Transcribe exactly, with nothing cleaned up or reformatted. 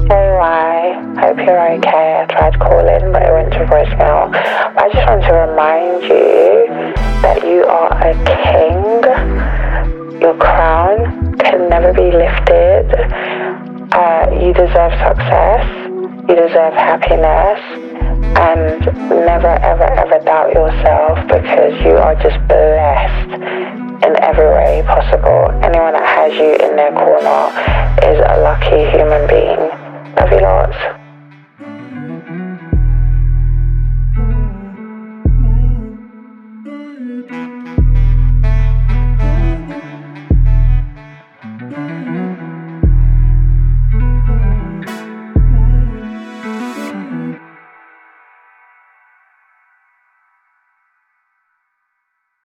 Hey, why? Hope you're okay. I tried calling, but it went to voicemail. I just want to remind you that you are a king. Your crown can never be lifted. Uh, you deserve success. You deserve happiness. And never, ever, ever doubt yourself, because you are just blessed in every way possible. Anyone that has you in their corner is a lucky human